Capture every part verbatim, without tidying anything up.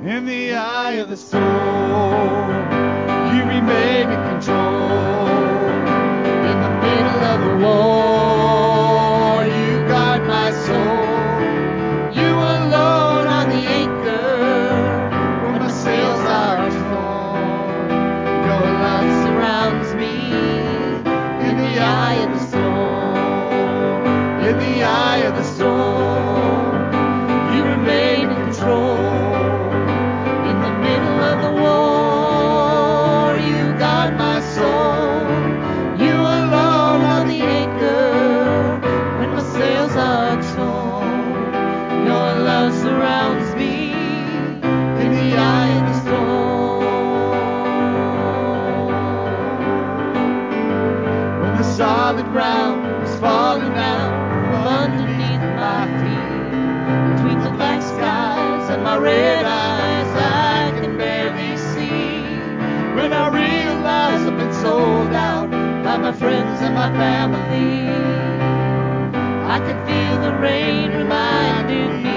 In the eye of the storm, you remain in control. In the middle of the war, you guard my soul. You alone are the anchor when my sails are torn. Your love surrounds me in the eye of the storm. In the eye of the storm, you remain in control. In the middle of the war, you guard my soul. You alone are the anchor when my sails are torn. Your love surrounds me in the eye of the storm. When the solid ground is falling out from underneath my feet, between the black skies and my red eyes, I can barely see. When I realize I've been sold out by my friends and my family, I can feel the rain reminding me.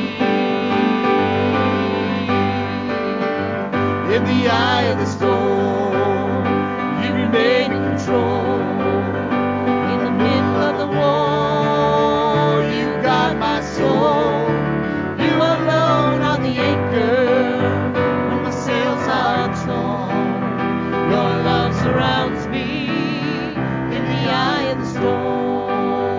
In the eye of the storm, you remain in control. In the middle of the war, you guard my soul. You alone are the anchor when my sails are torn. Your love surrounds me in the eye of the storm.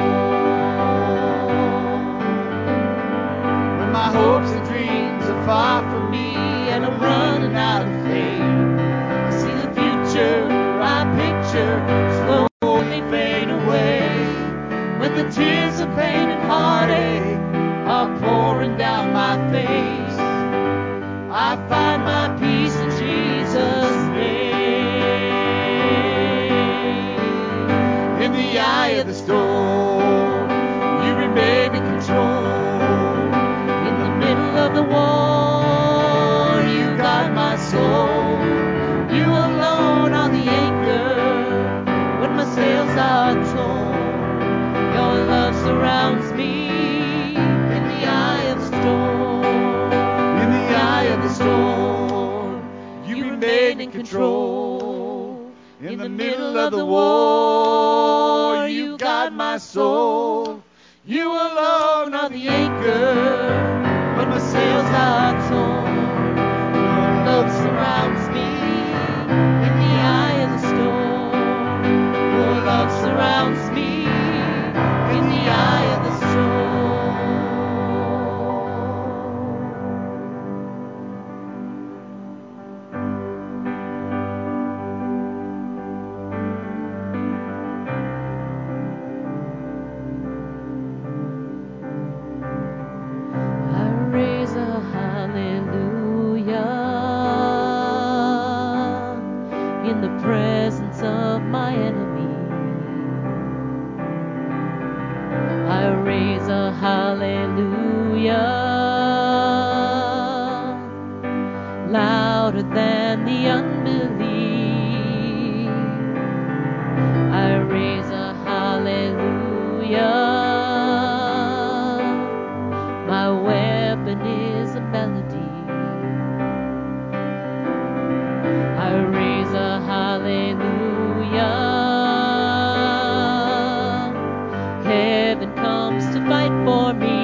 When my hopes and dreams are far from me and I'm running out of faith, I see the future I picture slowly fade away. When the tears of pain and heartache are pouring down my face, I find my peace in Jesus' name. In the eye of the storm, you remain in control. In the middle of the war, you guard my soul. You alone are the anchor when my sails are torn. Your love surrounds me in the eye of the storm. In the eye of the storm, you remain in control. In the middle of the war, you guard my soul. You alone are the anchor when my sails are torn. Your love surrounds me in the eye of the storm. Your love surrounds me in the eye of the I raise a hallelujah in the presence of my enemy. I raise a hallelujah louder than the unbelief. I raise a hallelujah. My weapon is a melody. I raise a hallelujah. Heaven comes to fight for me.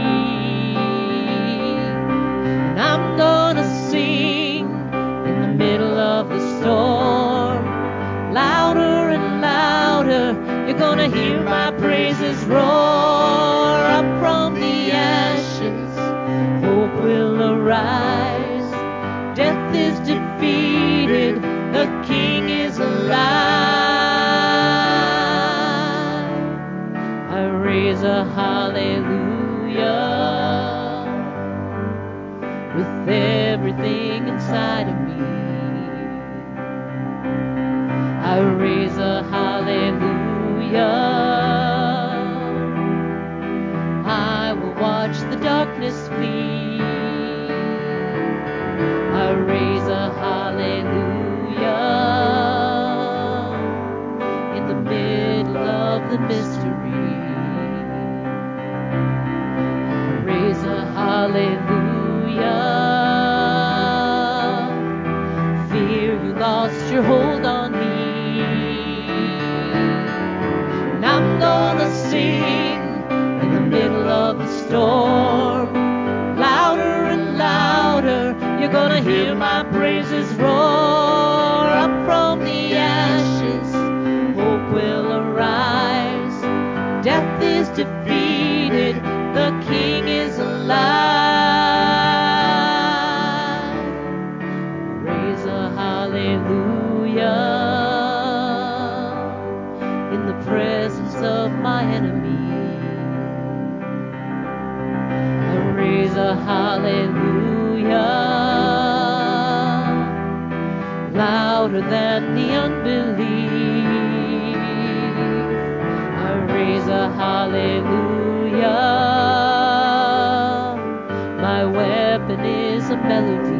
And I'm gonna sing in the middle of the storm. Louder and louder, you're gonna hear my praises roar. Up from the ashes, hope will arise. Death is defeated, the King is alive. I raise a hallelujah with everything inside of me. I raise a hallelujah. I will watch the darkness flee. I raise a hallelujah in the middle of the mystery. I raise a hallelujah. hallelujah louder than the unbelief. I raise a hallelujah. My weapon is a melody.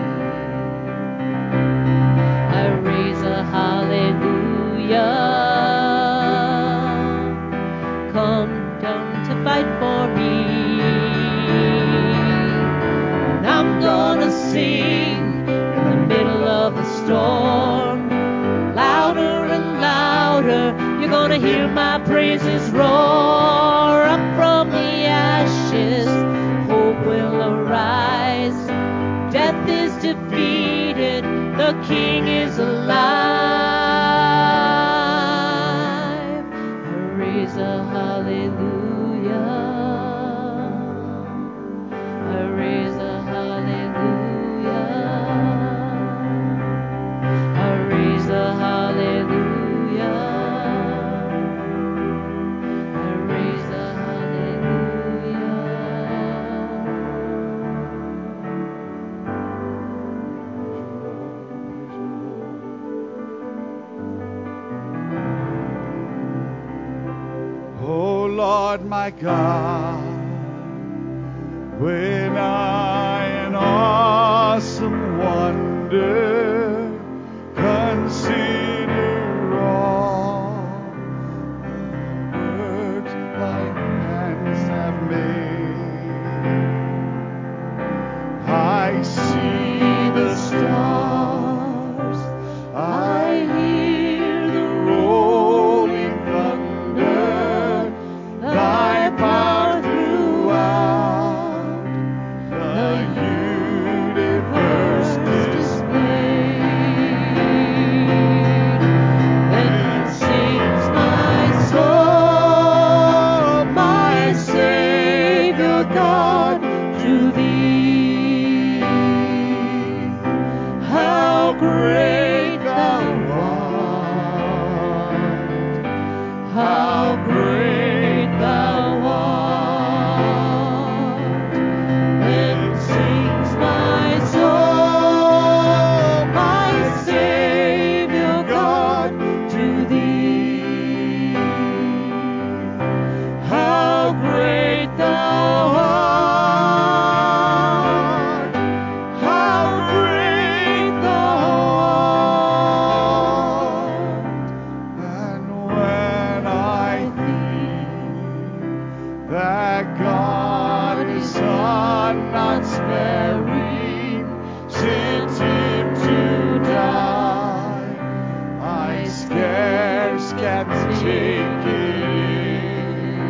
I raise a hallelujah. Come down to fight for me. And I'm gonna sing in the middle of the storm. Louder and louder, you're gonna hear my praises roar. Up from the ashes, hope will arise. Death is defeated, the King is alive. I raise a hallelujah. I raise a hallelujah. I raise a hallelujah. I raise a hallelujah. Oh Lord my God, when I in awesome wonder consider all the works thy hands have made, I see the stars, I hear the rolling thunder, thy power throughout the universe displayed. Then sings my soul, my Savior God, to thee. How great thou art, how great thou art. Then sings my soul, my Savior God, to thee. How great thou art, how great thou art. And when I think that God his Son not sparing sent him to die, I scarce can take it in,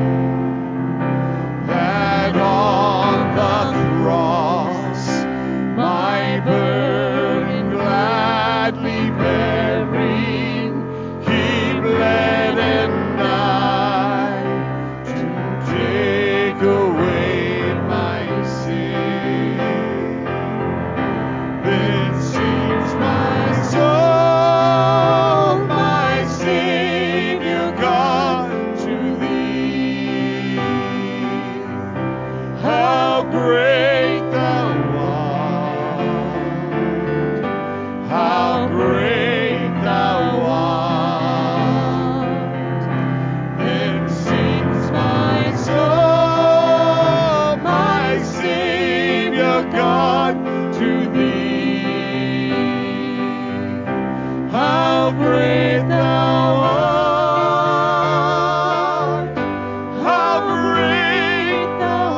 that on the cross my burden gladly bearing, he bled and died to take away my sin. Then sings my soul, my Savior God, to thee. How great thou art, how great thou art. Then sings my soul, my Savior God, to thee. How great thou art, how great thou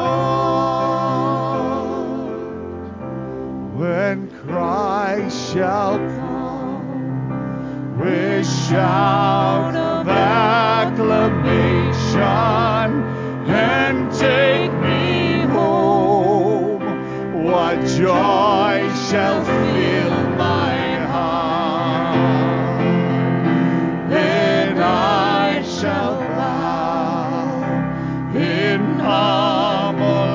art. When Christ shall come with shout of acclamation and take me home, what joy shall fill my heart. Then I shall bow in humble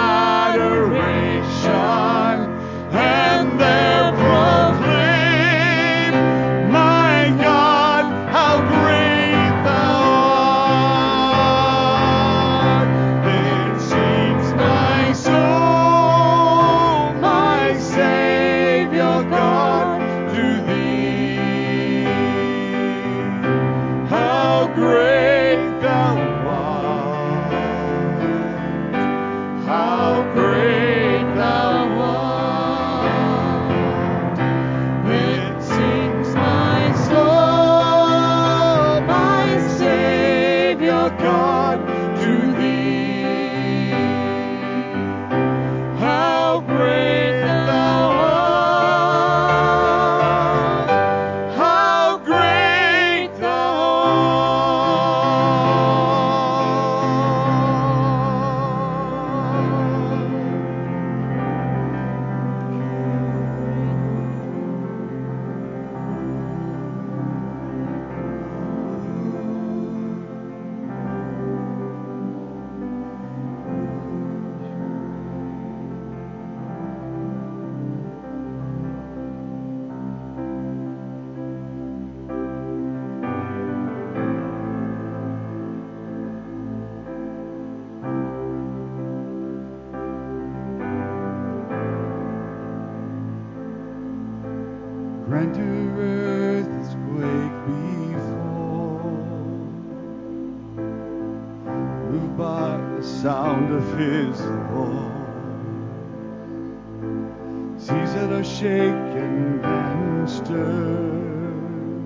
adoration and there proclaim, my God, how great thou art. Then sings my soul, sound of his voice. Seas that are shaken and stirred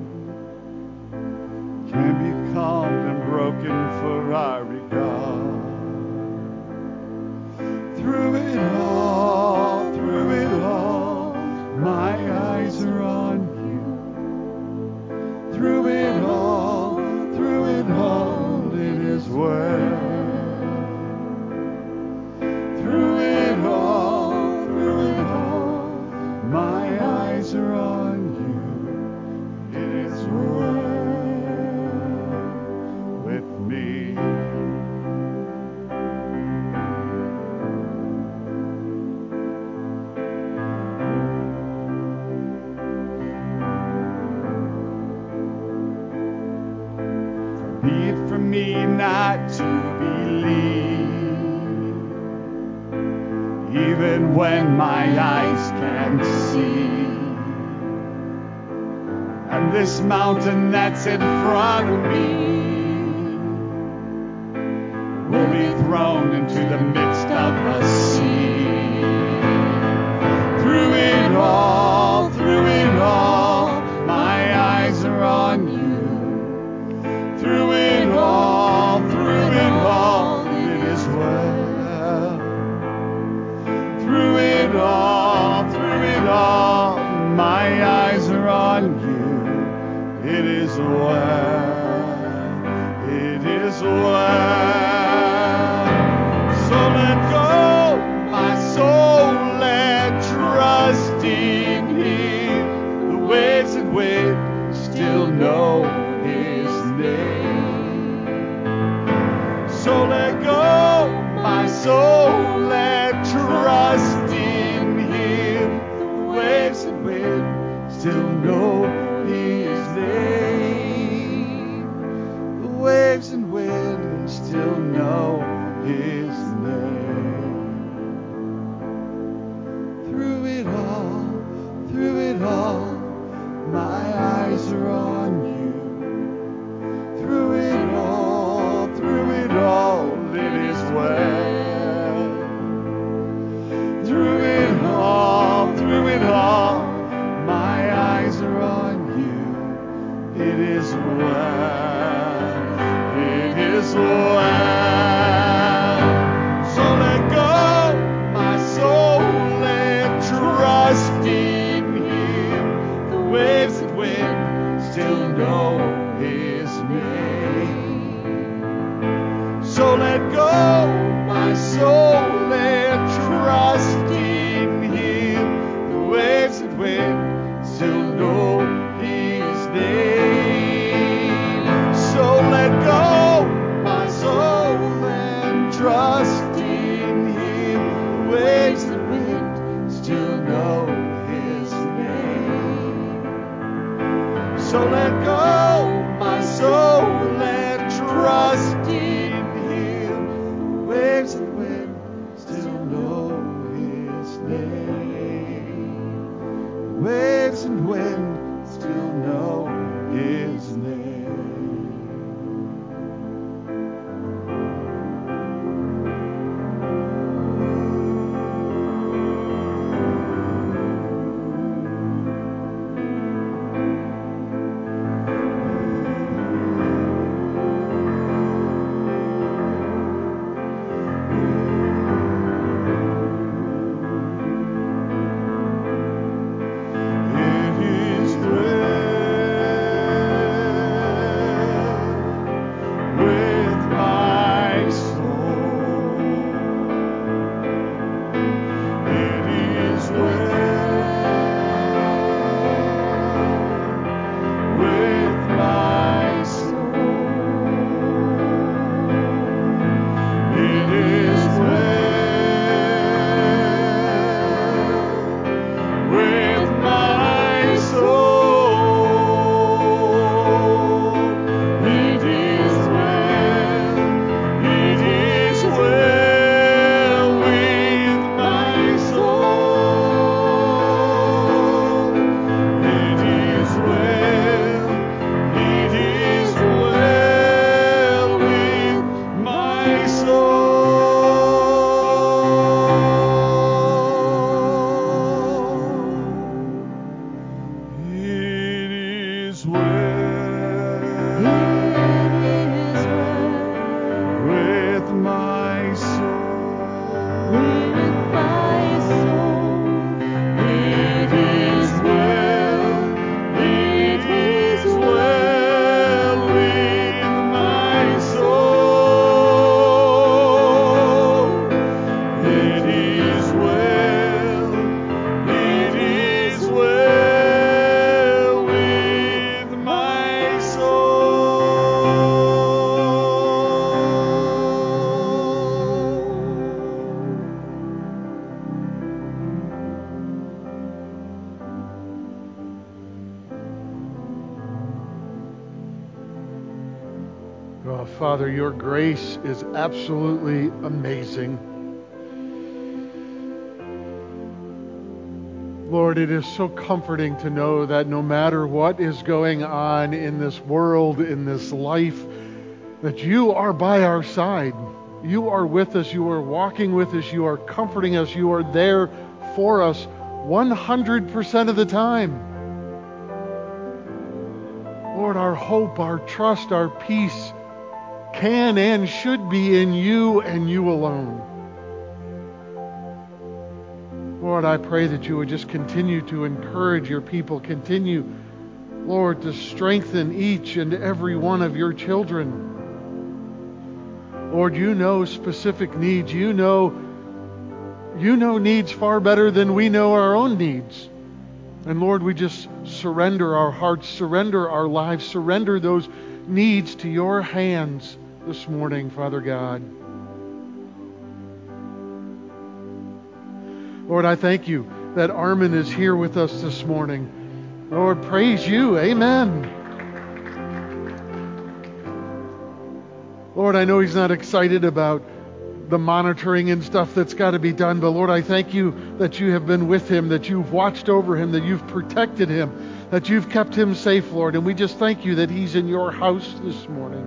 can be calmed and broken for our regard. Through it all, through it all, my eyes are on you. Through it all, through it all, it is well. Through it all, through it all, my eyes are on you. It is well with me. Be it from me not to believe, even when my eyes can't see. And this mountain that's in front of me will be thrown into the midst of the sea. Through it all, through it all, my eyes are on you. Through it all, through it all, it is well. Through it all, through it all, my eyes are on you. It is well, it is well. So let go, my soul, and trust in him. The waves and wind still know his name. So let go, my soul, and trust in him. The waves and wind still know his name. The waves and wind still know his name. Through it all, through it all, my eyes are on you. Through it all, through it all, it is well. Through it all, through it all, my eyes are on you. It is well, it is well. So let go, my soul, and trust in him. The waves and wind still know his name. So let go, my soul, and trust in him. The waves and wind still know his name. So let go, my soul, and trust in him. The waves and wind still know his name. So let go, my soul, and trust in him. The waves and wind still know his name. The waves and wind still know his name. Oh, Father, your grace is absolutely amazing. Lord, it is so comforting to know that no matter what is going on in this world, in this life, that you are by our side. You are with us. You are walking with us. You are comforting us. You are there for us one hundred percent of the time. Lord, our hope, our trust, our peace can and should be in you and you alone. Lord, I pray that you would just continue to encourage your people. Continue, Lord, to strengthen each and every one of your children. Lord, you know specific needs. You know, you know needs far better than we know our own needs. And Lord, we just surrender our hearts, surrender our lives, surrender those needs to your hands this morning, Father God. Lord, I thank you that Armin is here with us this morning. Lord, praise you. Amen. Lord, I know he's not excited about the monitoring and stuff that's got to be done, but Lord, I thank you that you have been with him, that you've watched over him, that you've protected him, that you've kept him safe, Lord. And we just thank you that he's in your house this morning.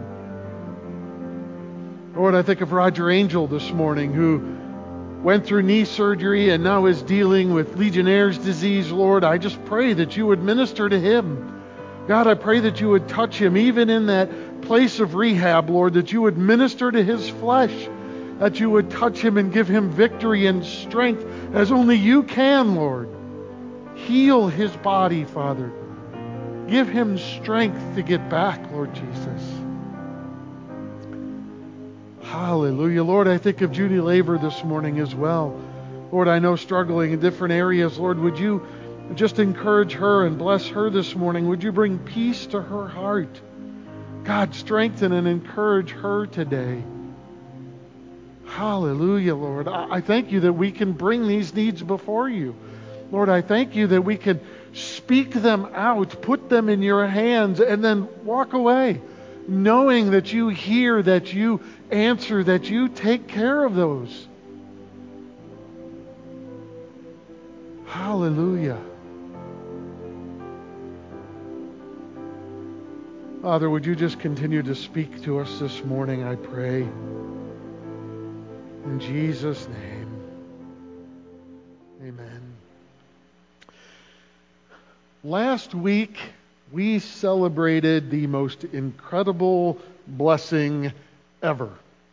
Lord, I think of Roger Angel this morning, who went through knee surgery and now is dealing with Legionnaire's disease. Lord, I just pray that you would minister to him. God, I pray that you would touch him even in that place of rehab, Lord, that you would minister to his flesh, that you would touch him and give him victory and strength as only you can, Lord. Heal his body, Father. Give him strength to get back, Lord Jesus. Hallelujah. Lord, I think of Judy Laver this morning as well. Lord, I know struggling in different areas. Lord, would you just encourage her and bless her this morning? Would you bring peace to her heart? God, strengthen and encourage her today. Hallelujah, Lord. I thank you that we can bring these needs before you. Lord, I thank you that we can speak them out, put them in your hands, and then walk away, knowing that you hear, that you answer, that you take care of those. Hallelujah. Father, would you just continue to speak to us this morning, I pray. In Jesus' name, amen. Last week, we celebrated the most incredible blessing ever.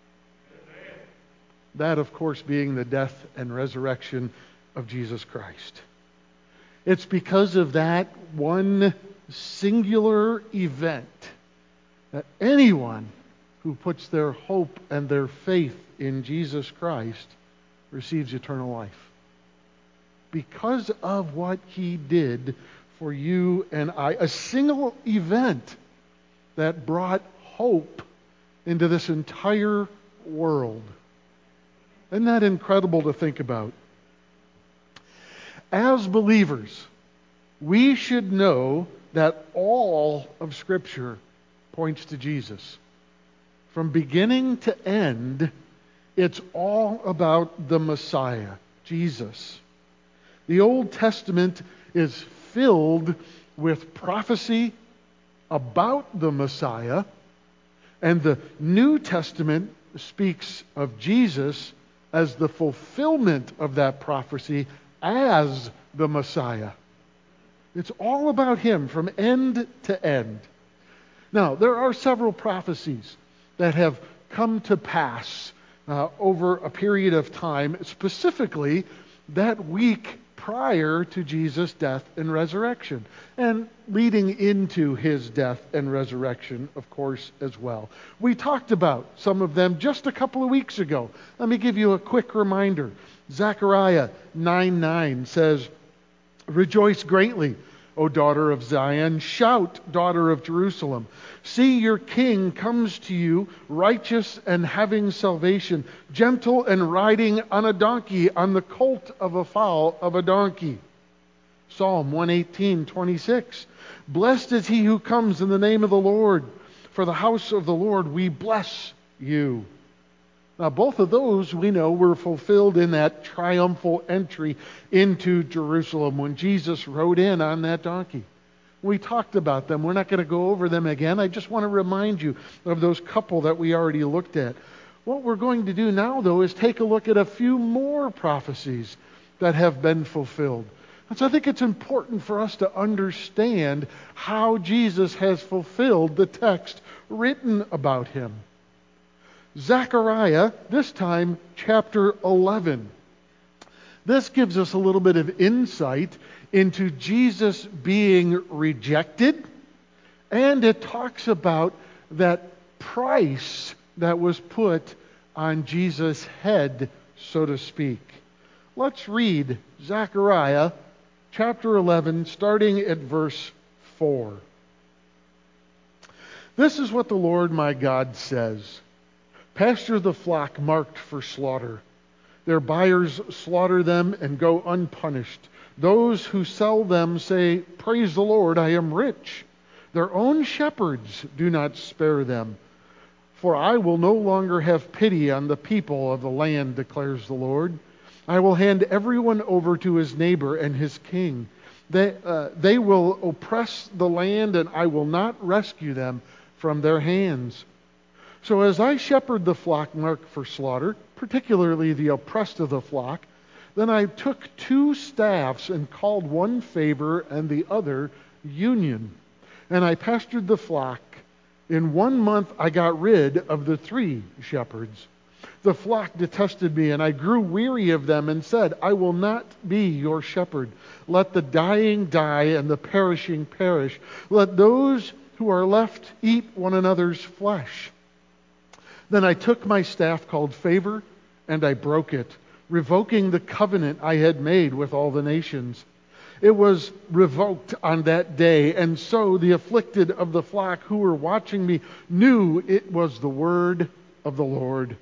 That, of course, being the death and resurrection of Jesus Christ. It's because of that one singular event that anyone who puts their hope and their faith in Jesus Christ receives eternal life. Because of what he did for you and I. A single event that brought hope into this entire world. Isn't that incredible to think about? As believers, we should know that all of Scripture points to Jesus. From beginning to end, it's all about the Messiah, Jesus. The Old Testament is filled with prophecy about the Messiah, and the New Testament speaks of Jesus as the fulfillment of that prophecy as the Messiah. It's all about him from end to end. Now, there are several prophecies that have come to pass uh, over a period of time, specifically that week prior to Jesus' death and resurrection, and leading into his death and resurrection, of course, as well. We talked about some of them just a couple of weeks ago. Let me give you a quick reminder. Zechariah nine nine says, "Rejoice greatly, O daughter of Zion. Shout, daughter of Jerusalem. See, your king comes to you, righteous and having salvation, gentle and riding on a donkey, on the colt of a foal of a donkey." Psalm one eighteen twenty-six. "Blessed is he who comes in the name of the Lord. For the house of the Lord we bless you. Now, both of those we know were fulfilled in that triumphal entry into Jerusalem when Jesus rode in on that donkey. We talked about them. We're not going to go over them again. I just want to remind you of those couple that we already looked at. What we're going to do now, though, is take a look at a few more prophecies that have been fulfilled. And so I think it's important for us to understand how Jesus has fulfilled the text written about him. Zechariah, this time chapter eleven. This gives us a little bit of insight into Jesus being rejected, and it talks about that price that was put on Jesus' head, so to speak. Let's read Zechariah chapter eleven, starting at verse four. This is what the Lord my God says. Pasture the flock marked for slaughter. Their buyers slaughter them and go unpunished. Those who sell them say, Praise the Lord, I am rich. Their own shepherds do not spare them. For I will no longer have pity on the people of the land, declares the Lord. I will hand everyone over to his neighbor and his king. They, uh, they will oppress the land, and I will not rescue them from their hands. So as I shepherd the flock marked for slaughter, particularly the oppressed of the flock, then I took two staffs and called one favor and the other union. And I pastured the flock. In one month I got rid of the three shepherds. The flock detested me, and I grew weary of them and said, I will not be your shepherd. Let the dying die and the perishing perish. Let those who are left eat one another's flesh. Then I took my staff called favor, and I broke it, revoking the covenant I had made with all the nations. It was revoked on that day, and so the afflicted of the flock who were watching me knew it was the word of the Lord.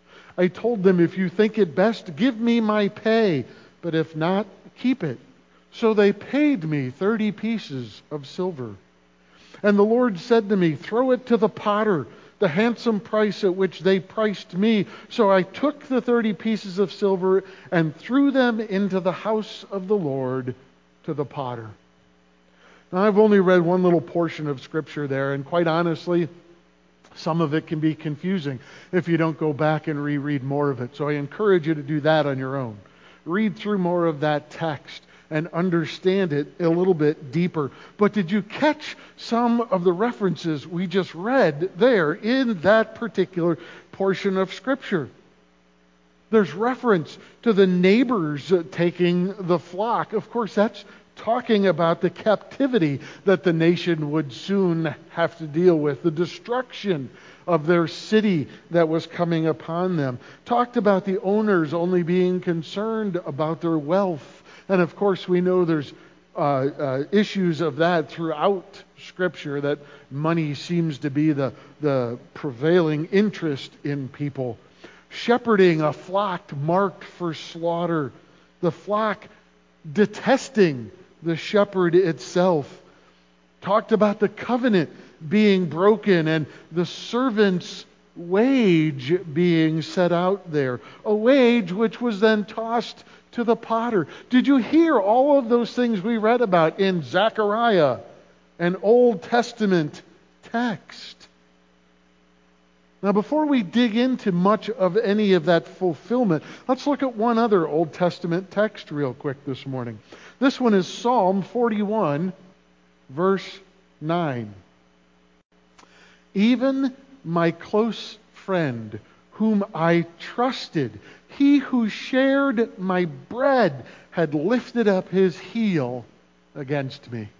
I told them, if you think it best, give me my pay, but if not, keep it. So they paid me thirty pieces of silver. And the Lord said to me, throw it to the potter, the handsome price at which they priced me. So I took the thirty pieces of silver and threw them into the house of the Lord to the potter. Now, I've only read one little portion of Scripture there, and quite honestly, some of it can be confusing if you don't go back and reread more of it. So I encourage you to do that on your own. Read through more of that text and understand it a little bit deeper. But did you catch some of the references we just read there in that particular portion of Scripture? There's reference to the neighbors taking the flock. Of course, that's talking about the captivity that the nation would soon have to deal with, the destruction of their city that was coming upon them. Talked about the owners only being concerned about their wealth. And of course, we know there's uh, uh, issues of that throughout Scripture, that money seems to be the, the prevailing interest in people. Shepherding a flock marked for slaughter. The flock detesting the shepherd itself. Talked about the covenant being broken and the servant's wage being set out there. A wage which was then tossed to the potter. Did you hear all of those things we read about in Zechariah, an Old Testament text? Now, before we dig into much of any of that fulfillment, let's look at one other Old Testament text real quick this morning. This one is Psalm forty-one, verse nine. Even my close friend, whom I trusted, he who shared my bread, had lifted up his heel against me.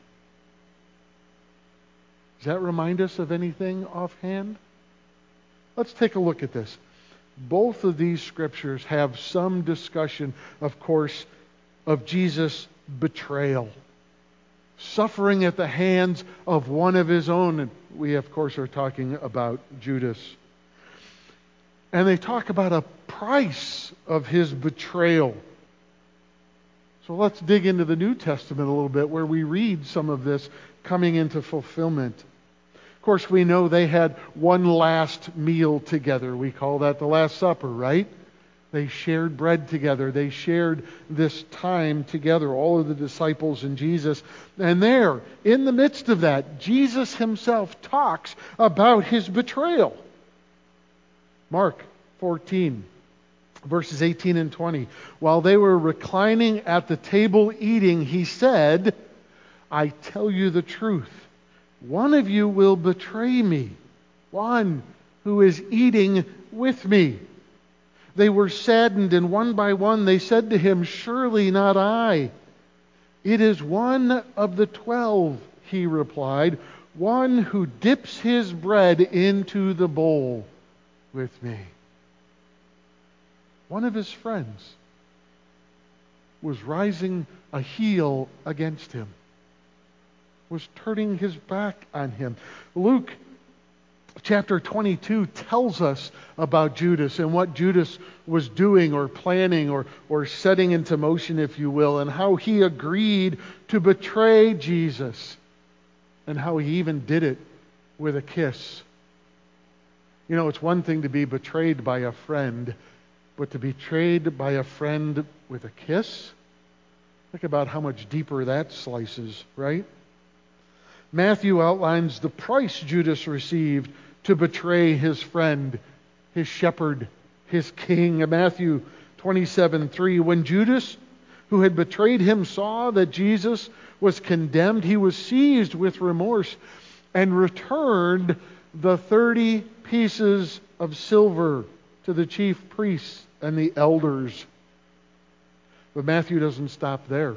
Does that remind us of anything offhand? Let's take a look at this. Both of these scriptures have some discussion, of course, of Jesus' betrayal. Suffering at the hands of one of his own. And we, of course, are talking about Judas. And they talk about a price of his betrayal. So let's dig into the New Testament a little bit, where we read some of this coming into fulfillment. Of course, we know they had one last meal together. We call that the Last Supper, right? They shared bread together. They shared this time together, all of the disciples and Jesus. And there, in the midst of that, Jesus himself talks about his betrayal. Mark fourteen, verses eighteen and twenty. While they were reclining at the table eating, he said, I tell you the truth. One of you will betray me, one who is eating with me. They were saddened, and one by one they said to him, surely not I. It is one of the twelve, he replied, one who dips his bread into the bowl with me. One of his friends was rising a heel against him, was turning his back on him. Luke chapter twenty-two tells us about Judas and what Judas was doing or planning or, or setting into motion, if you will, and how he agreed to betray Jesus and how he even did it with a kiss. You know, it's one thing to be betrayed by a friend, but to be betrayed by a friend with a kiss? Think about how much deeper that slices, right? Matthew outlines the price Judas received to betray his friend, his shepherd, his king. In Matthew twenty-seven three, when Judas, who had betrayed him, saw that Jesus was condemned, he was seized with remorse and returned the thirty pieces of silver to the chief priests and the elders. But Matthew doesn't stop there.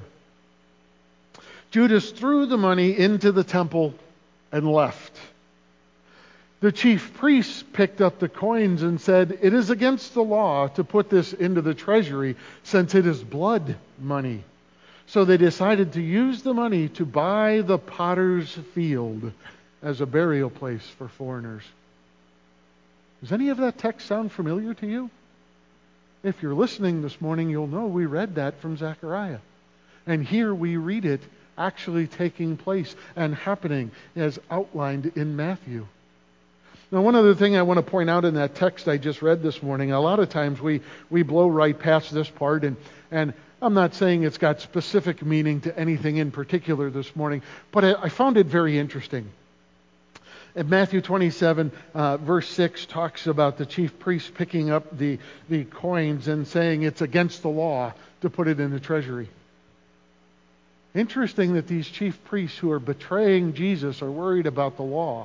Judas threw the money into the temple and left. The chief priests picked up the coins and said, it is against the law to put this into the treasury since it is blood money. So they decided to use the money to buy the potter's field as a burial place for foreigners. Does any of that text sound familiar to you? If you're listening this morning, you'll know we read that from Zechariah. And here we read it actually taking place and happening as outlined in Matthew. Now, one other thing I want to point out in that text I just read this morning, a lot of times we, we blow right past this part, and, and I'm not saying it's got specific meaning to anything in particular this morning, but I, I found it very interesting. And Matthew twenty-seven, uh, verse six, talks about the chief priest picking up the, the coins and saying it's against the law to put it in the treasury. Interesting that these chief priests who are betraying Jesus are worried about the law.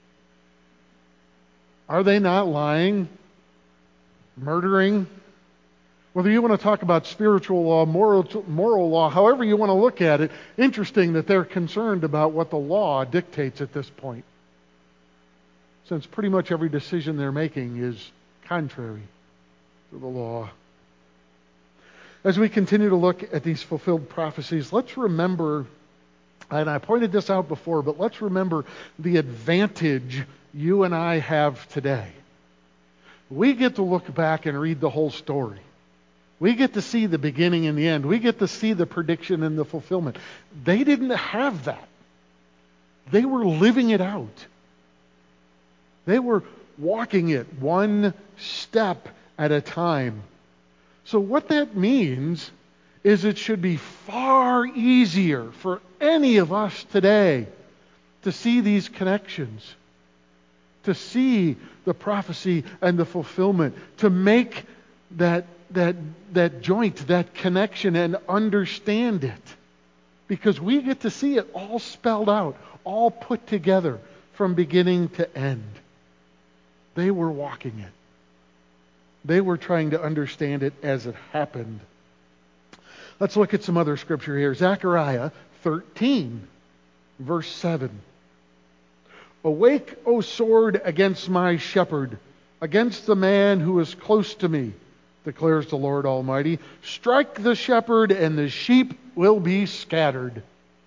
Are they not lying, murdering? Whether you want to talk about spiritual law, moral, moral law, however you want to look at it, interesting that they're concerned about what the law dictates at this point, since pretty much every decision they're making is contrary to the law. As we continue to look at these fulfilled prophecies, let's remember, and I pointed this out before, but let's remember the advantage you and I have today. We get to look back and read the whole story. We get to see the beginning and the end. We get to see the prediction and the fulfillment. They didn't have that. They were living it out. They were walking it one step at a time. So what that means is it should be far easier for any of us today to see these connections, to see the prophecy and the fulfillment, to make that, that, that joint, that connection, and understand it. Because we get to see it all spelled out, all put together from beginning to end. They were walking it. They were trying to understand it as it happened. Let's look at some other scripture here. Zechariah thirteen, verse seven. Awake, O sword, against my shepherd, against the man who is close to me, declares the Lord Almighty. Strike the shepherd, and the sheep will be scattered.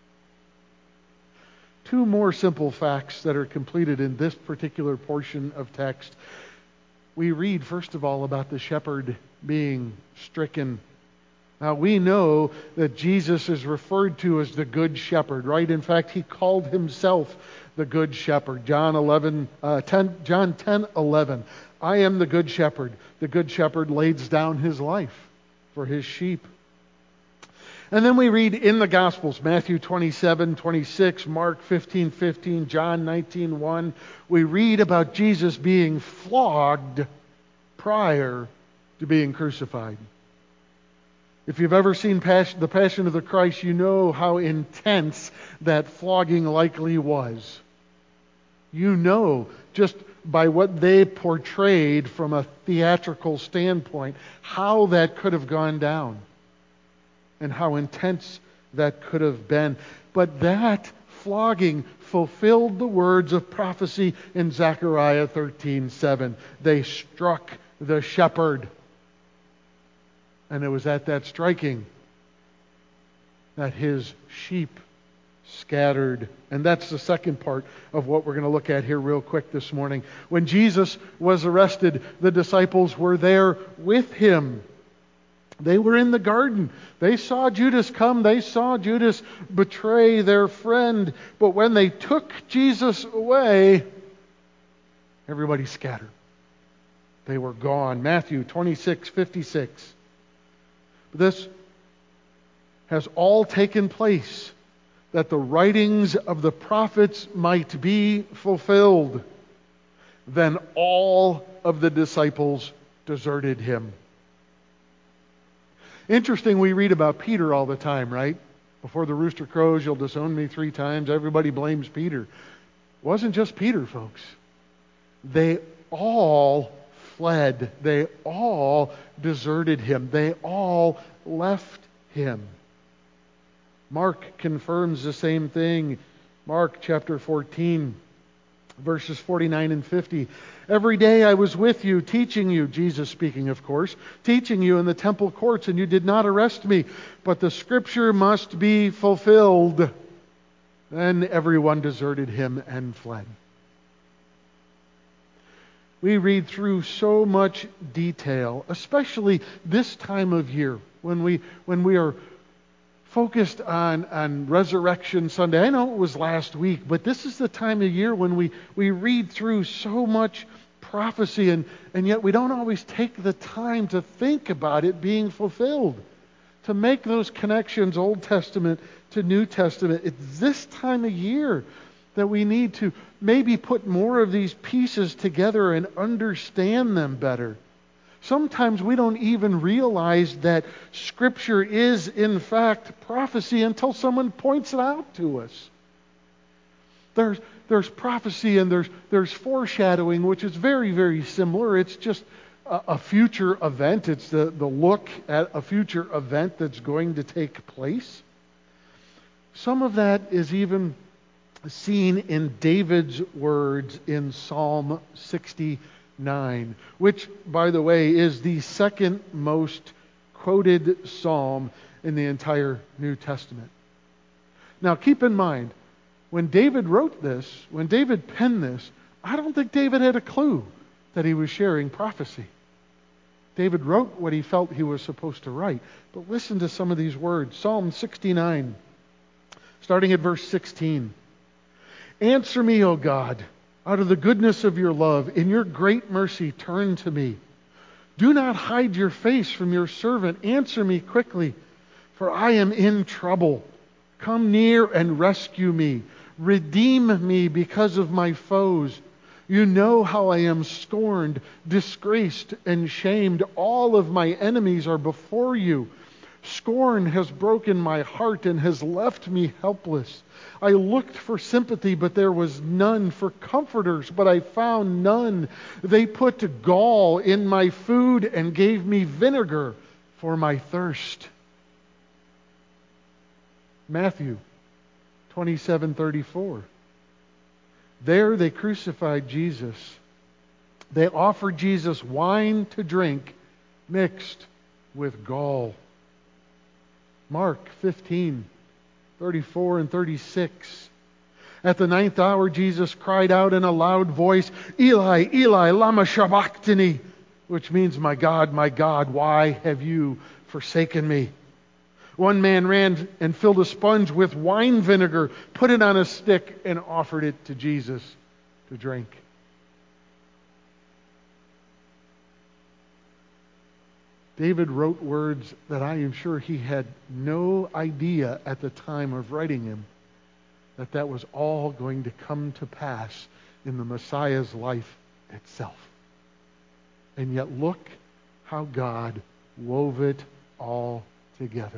Two more simple facts that are completed in this particular portion of text. We read, first of all, about the shepherd being stricken. Now, we know that Jesus is referred to as the Good Shepherd, right? In fact, he called himself the good shepherd. John eleven, uh, ten, John ten eleven. I am the good shepherd. The good shepherd lays down his life for his sheep. And then we read in the Gospels, Matthew twenty-seven twenty-six, Mark fifteen fifteen, John nineteen one. We read about Jesus being flogged prior to being crucified. If you've ever seen Passion, the Passion of the Christ, you know how intense that flogging likely was. You know, just by what they portrayed from a theatrical standpoint, how that could have gone down and how intense that could have been. But that flogging fulfilled the words of prophecy in Zechariah thirteen seven. They struck the shepherd. And it was at that striking that his sheep scattered. And that's the second part of what we're going to look at here real quick this morning. When Jesus was arrested, the disciples were there with him. They were in the garden. They saw Judas come. They saw Judas betray their friend. But when they took Jesus away, everybody scattered. They were gone. Matthew twenty-six fifty-six. This has all taken place that the writings of the prophets might be fulfilled. Then all of the disciples deserted him. Interesting, we read about Peter all the time, right? Before the rooster crows, you'll disown me three times. Everybody blames Peter. It wasn't just Peter, folks. They all fled. They all deserted him. They all left him. Mark confirms the same thing. Mark chapter fourteen, verses forty-nine and fifty. Every day I was with you, teaching you, Jesus speaking, of course, teaching you in the temple courts, and you did not arrest me. But the scripture must be fulfilled. Then everyone deserted him and fled. We read through so much detail, especially this time of year when we when we are focused on, on Resurrection Sunday. I know it was last week, but this is the time of year when we, we read through so much prophecy, and, and yet we don't always take the time to think about it being fulfilled, to make those connections, Old Testament to New Testament. It's this time of year that we need to maybe put more of these pieces together and understand them better. Sometimes we don't even realize that Scripture is, in fact, prophecy until someone points it out to us. There's, there's prophecy and there's, there's foreshadowing, which is very, very similar. It's just a, a future event. It's the, the look at a future event that's going to take place. Some of that is even seen in David's words in Psalm sixty-nine, which, by the way, is the second most quoted psalm in the entire New Testament. Now, keep in mind, when David wrote this, when David penned this, I don't think David had a clue that he was sharing prophecy. David wrote what he felt he was supposed to write. But listen to some of these words. Psalm sixty-nine, starting at verse sixteen. Answer me, O God, out of the goodness of your love. In your great mercy, turn to me. Do not hide your face from your servant. Answer me quickly, for I am in trouble. Come near and rescue me. Redeem me because of my foes. You know how I am scorned, disgraced, and shamed. All of my enemies are before you. Scorn has broken my heart and has left me helpless. I looked for sympathy, but there was none, for comforters, but I found none. They put gall in my food and gave me vinegar for my thirst. Matthew twenty-seven thirty-four. There they crucified Jesus. They offered Jesus wine to drink mixed with gall. Mark fifteen thirty-four and thirty-six. At the ninth hour, Jesus cried out in a loud voice, Eli, Eli, lama sabachthani, which means, my God, my God, why have you forsaken me? One man ran and filled a sponge with wine vinegar, put it on a stick, and offered it to Jesus to drink. David wrote words that I am sure he had no idea at the time of writing him, that that was all going to come to pass in the Messiah's life itself. And yet look how God wove it all together.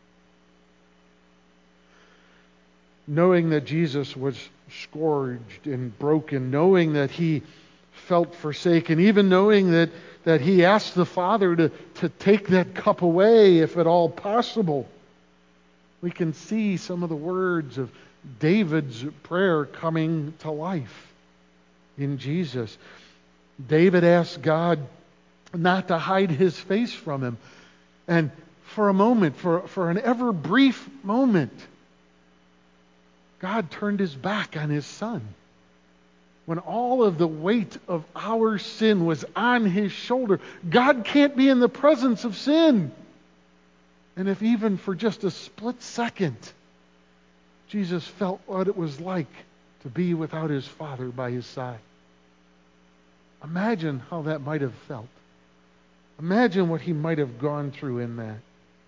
Knowing that Jesus was scourged and broken, knowing that he felt forsaken, even knowing that, that he asked the Father to, to take that cup away if at all possible, we can see some of the words of David's prayer coming to life in Jesus. David asked God not to hide his face from him. And for a moment, for, for an ever brief moment, God turned his back on his son. When all of the weight of our sin was on his shoulder, God can't be in the presence of sin. And if even for just a split second, Jesus felt what it was like to be without his Father by his side. Imagine how that might have felt. Imagine what he might have gone through in that.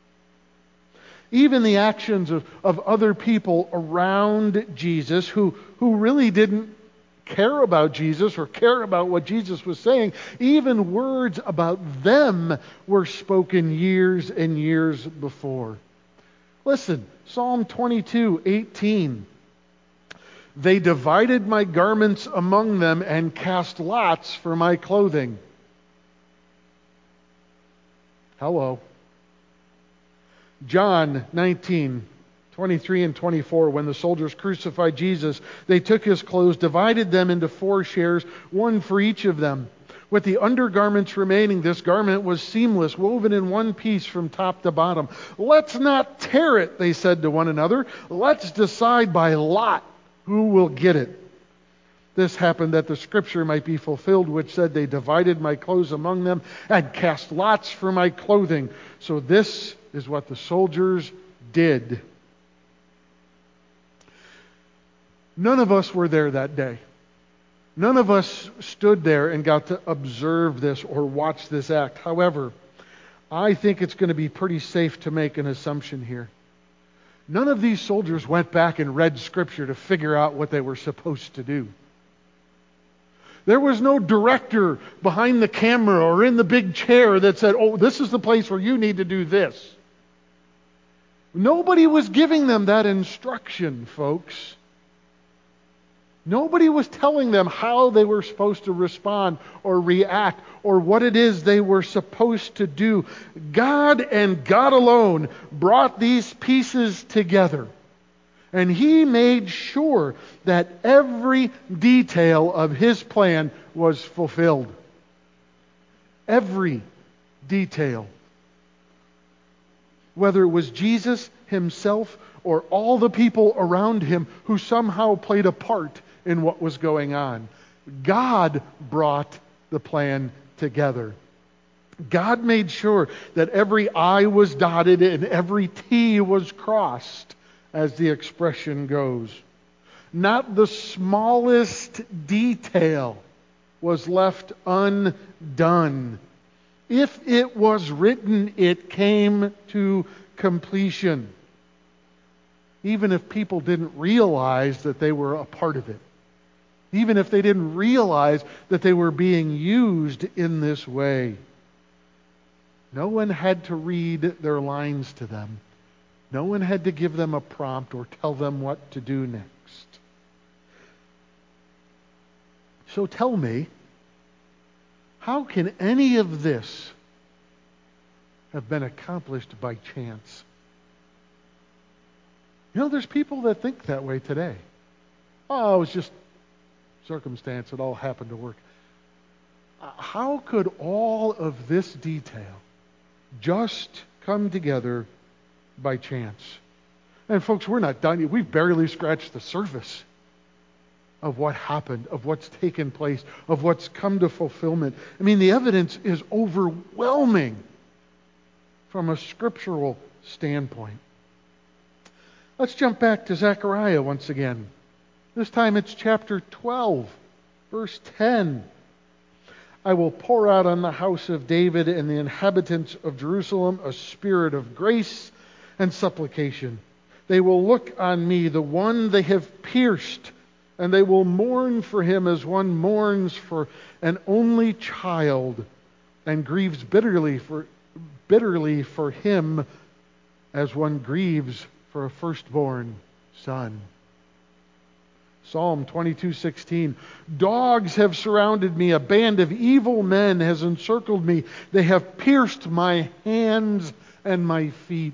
Even the actions of, of other people around Jesus who, who really didn't care about Jesus or care about what Jesus was saying, even words about them were spoken years and years before. Listen, Psalm twenty-two eighteen. They divided my garments among them and cast lots for my clothing. Hello. John nineteen, twenty-three and twenty-four. When the soldiers crucified Jesus, they took his clothes, divided them into four shares, one for each of them. With the undergarments remaining, this garment was seamless, woven in one piece from top to bottom. Let's not tear it, they said to one another. Let's decide by lot who will get it. This happened that the scripture might be fulfilled, which said, they divided my clothes among them and cast lots for my clothing. So this is what the soldiers did. None of us were there that day. None of us stood there and got to observe this or watch this act. However, I think it's going to be pretty safe to make an assumption here. None of these soldiers went back and read Scripture to figure out what they were supposed to do. There was no director behind the camera or in the big chair that said, oh, this is the place where you need to do this. Nobody was giving them that instruction, folks. Nobody was telling them how they were supposed to respond or react or what it is they were supposed to do. God and God alone brought these pieces together. And He made sure that every detail of His plan was fulfilled. Every detail. Whether it was Jesus Himself or all the people around Him who somehow played a part in what was going on. God brought the plan together. God made sure that every I was dotted and every T was crossed, as the expression goes. Not the smallest detail was left undone. If it was written, it came to completion. Even if people didn't realize that they were a part of it. Even if they didn't realize that they were being used in this way. No one had to read their lines to them. No one had to give them a prompt or tell them what to do next. So tell me, how can any of this have been accomplished by chance? You know, there's people that think that way today. Oh, it was just circumstance, it all happened to work. How could all of this detail just come together by chance? And folks, we're not done yet. We've barely scratched the surface of what happened, of what's taken place, of what's come to fulfillment. I mean, the evidence is overwhelming. from a scriptural standpoint. Let's jump back to Zechariah once again. This time it's chapter twelve, verse ten. I will pour out on the house of David and the inhabitants of Jerusalem a spirit of grace and supplication. They will look on me, the one they have pierced, and they will mourn for him as one mourns for an only child, and grieves bitterly for bitterly for him as one grieves for a firstborn son. Psalm twenty-two sixteen. Dogs have surrounded me, a band of evil men has encircled me. They have pierced my hands and my feet.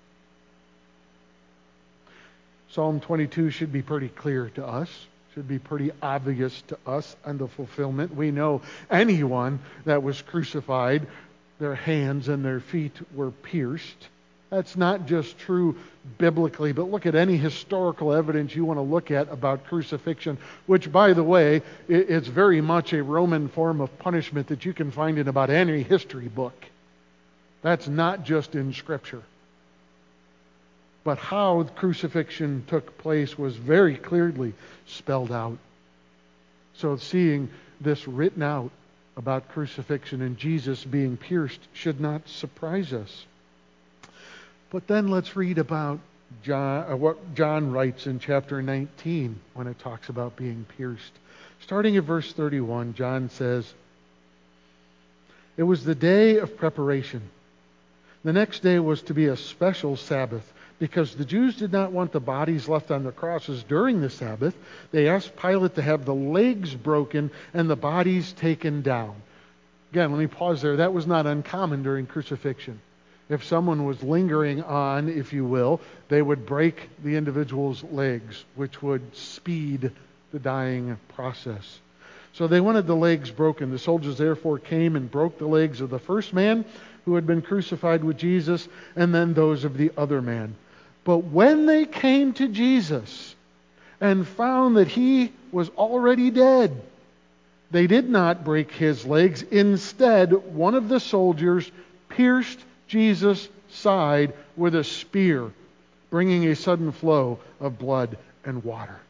Psalm twenty-two should be pretty clear to us, should be pretty obvious to us and the fulfillment. We know anyone that was crucified, their hands and their feet were pierced. That's not just true biblically, but look at any historical evidence you want to look at about crucifixion, which, by the way, is very much a Roman form of punishment that you can find in about any history book. That's not just in Scripture. But how crucifixion took place was very clearly spelled out. So seeing this written out about crucifixion and Jesus being pierced should not surprise us. But then let's read about John, uh, what John writes in chapter nineteen when it talks about being pierced. Starting at verse thirty-one, John says, "It was the day of preparation. The next day was to be a special Sabbath. Because the Jews did not want the bodies left on the crosses during the Sabbath, they asked Pilate to have the legs broken and the bodies taken down." Again, let me pause there. That was not uncommon during crucifixion. If someone was lingering on, if you will, they would break the individual's legs, which would speed the dying process. So they wanted the legs broken. The soldiers therefore came and broke the legs of the first man who had been crucified with Jesus, and then those of the other man. But when they came to Jesus and found that he was already dead, they did not break his legs. Instead, one of the soldiers pierced Jesus' side with a spear, bringing a sudden flow of blood and water.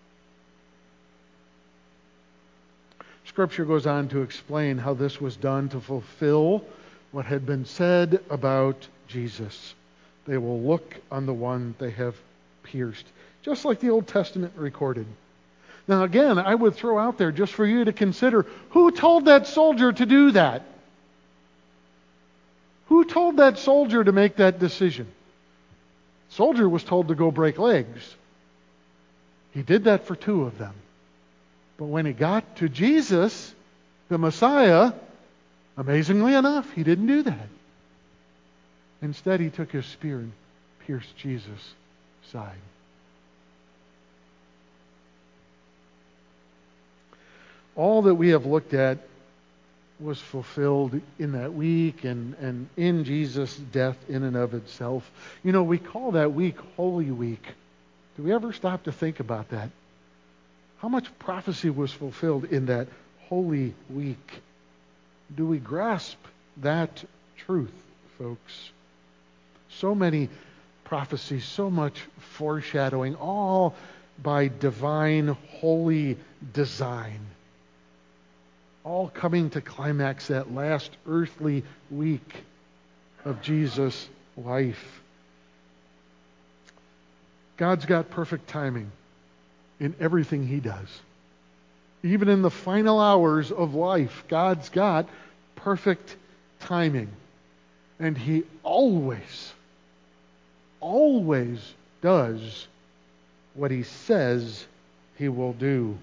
Scripture goes on to explain how this was done to fulfill what had been said about Jesus. They will look on the one they have pierced, just like the Old Testament recorded. Now again, I would throw out there just for you to consider, who told that soldier to do that? Who told that soldier to make that decision? The soldier was told to go break legs. He did that for two of them. But when he got to Jesus, the Messiah, amazingly enough, he didn't do that. Instead, he took his spear and pierced Jesus' side. All that we have looked at was fulfilled in that week and, and in Jesus' death in and of itself. You know, we call that week Holy Week. Do we ever stop to think about that? How much prophecy was fulfilled in that Holy Week? Do we grasp that truth, folks? So many prophecies, so much foreshadowing, all by divine, holy design. All coming to climax that last earthly week of Jesus' life. God's got perfect timing in everything He does. Even in the final hours of life, God's got perfect timing. And He always, always does what He says He will do.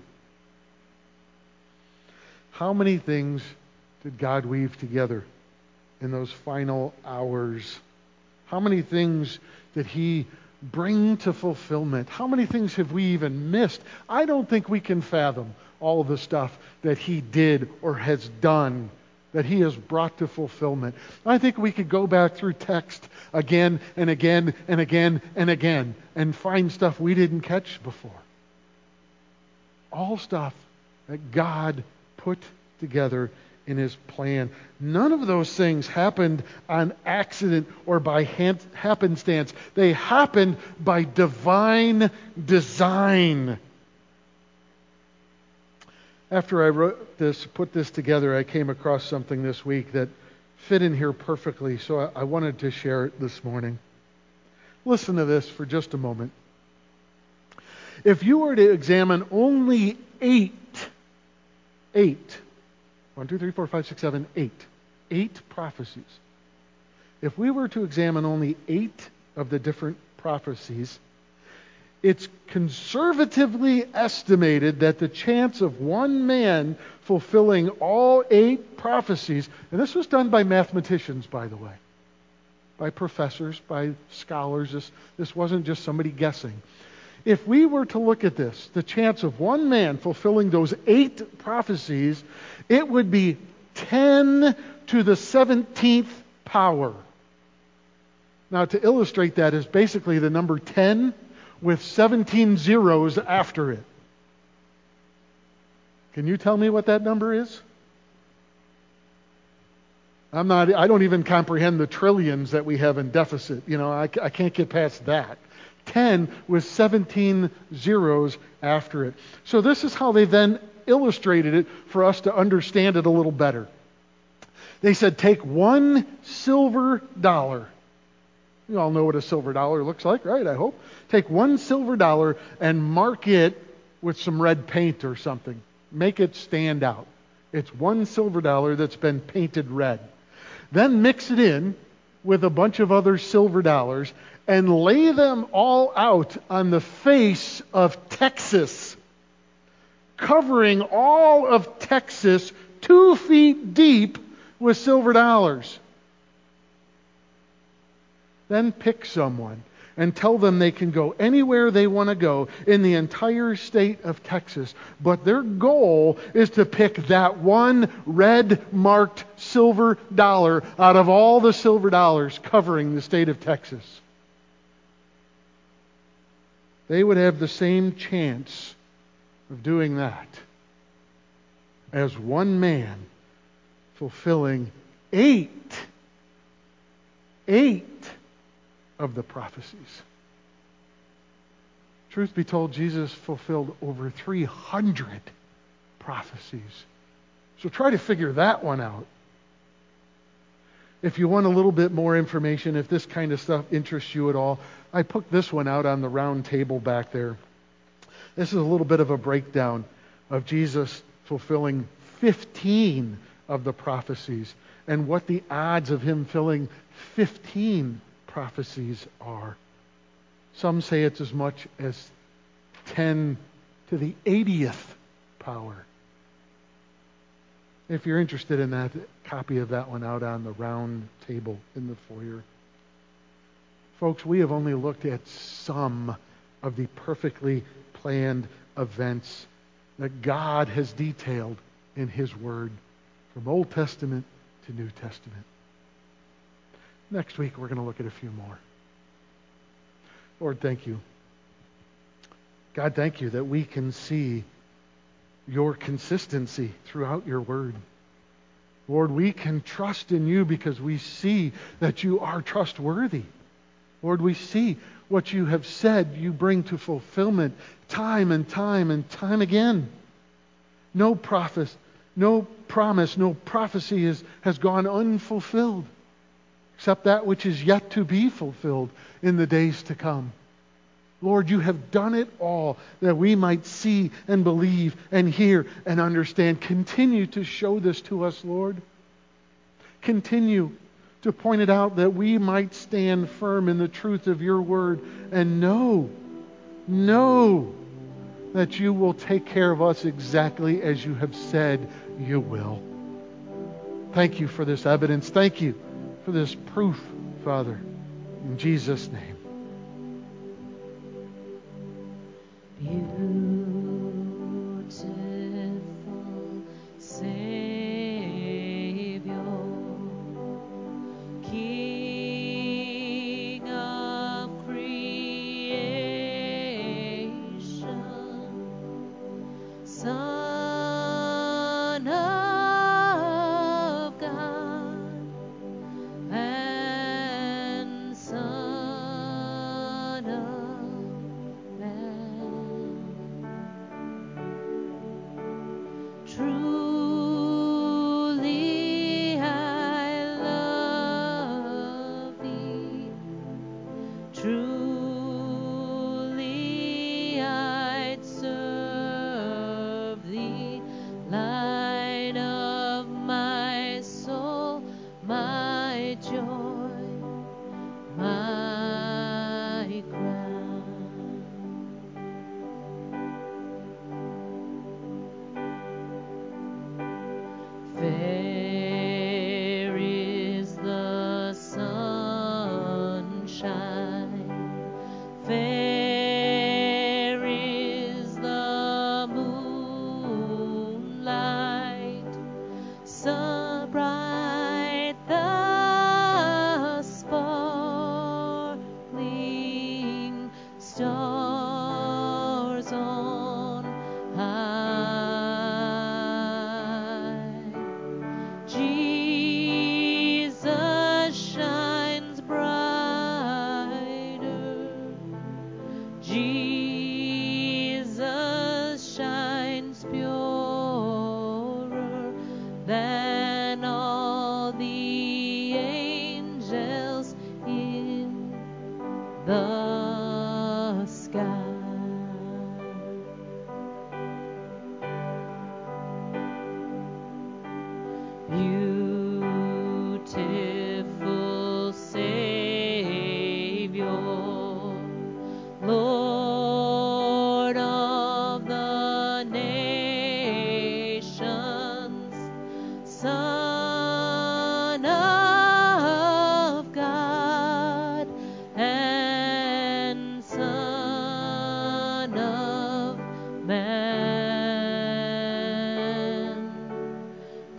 How many things did God weave together in those final hours? How many things did He bring to fulfillment? How many things have we even missed? I don't think we can fathom all of the stuff that He did or has done, that He has brought to fulfillment. I think we could go back through text again and again and again and again and find stuff we didn't catch before. All stuff that God put together in His plan. None of those things happened on accident or by hand, happenstance. They happened by divine design. After I wrote this, put this together, I came across something this week that fit in here perfectly, so I, I wanted to share it this morning. Listen to this for just a moment. If you were to examine only eight, eight, one, two, three, four, five, six, seven, eight, eight prophecies. If we were to examine only eight of the different prophecies, it's conservatively estimated that the chance of one man fulfilling all eight prophecies, and this was done by mathematicians, by the way, by professors, by scholars. This, this wasn't just somebody guessing. If we were to look at this, the chance of one man fulfilling those eight prophecies, it would be ten to the seventeenth power. Now, to illustrate that is basically the number ten with seventeen zeros after it. Can you tell me what that number is? I'm not, I don't even comprehend the trillions that we have in deficit. You know, I, I can't get past that. ten with seventeen zeros after it. So this is how they then illustrated it for us to understand it a little better. They said, take one silver dollar. You all know what a silver dollar looks like, right? I hope. Take one silver dollar and mark it with some red paint or something. Make it stand out. It's one silver dollar that's been painted red. Then mix it in with a bunch of other silver dollars and lay them all out on the face of Texas, covering all of Texas two feet deep with silver dollars. Then pick someone and tell them they can go anywhere they want to go in the entire state of Texas. But their goal is to pick that one red-marked silver dollar out of all the silver dollars covering the state of Texas. They would have the same chance of doing that as one man fulfilling eight, eight of the prophecies. Truth be told, Jesus fulfilled over three hundred prophecies. So try to figure that one out. If you want a little bit more information, if this kind of stuff interests you at all, I put this one out on the round table back there. This is a little bit of a breakdown of Jesus fulfilling fifteen of the prophecies and what the odds of him filling fifteen prophecies are. Some say it's as much as ten to the eightieth power. If you're interested in that, copy of that one out on the round table in the foyer. Folks, we have only looked at some of the perfectly planned events that God has detailed in His Word, from Old Testament to New Testament. Next week, we're going to look at a few more. Lord, thank you. God, thank you that we can see your consistency throughout your Word. Lord, we can trust in you because we see that you are trustworthy. Lord, we see what you have said you bring to fulfillment time and time and time again. No prophet, no promise, no prophecy is, has gone unfulfilled, except that which is yet to be fulfilled in the days to come. Lord, you have done it all that we might see and believe and hear and understand. Continue to show this to us, Lord. Continue to point it out that we might stand firm in the truth of your word and know, know that you will take care of us exactly as you have said you will. Thank you for this evidence. Thank you for this proof, Father. In Jesus' name. Beautiful Savior, King of creation, Son of Truly I'd serve thee, light of my soul, my joy, my crown. Fair is the sunshine, fair is the moonlight, so bright the sparkling stars on high. Jesus shines brighter. Jesus shines purer than all the angels in the sky. Beautiful Savior, Lord of the nations, Son of God and Son of Man.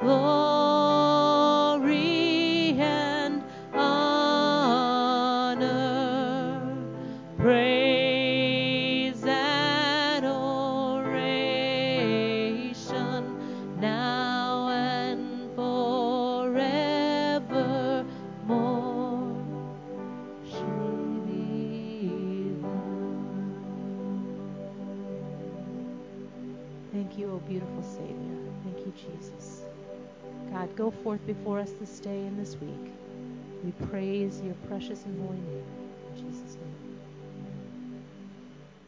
Glory and honor, praise and oration, now and forevermore shall be thine. Thank you, O beautiful Savior. Thank you, Jesus. God, go forth before us this day and this week. We praise your precious and holy name.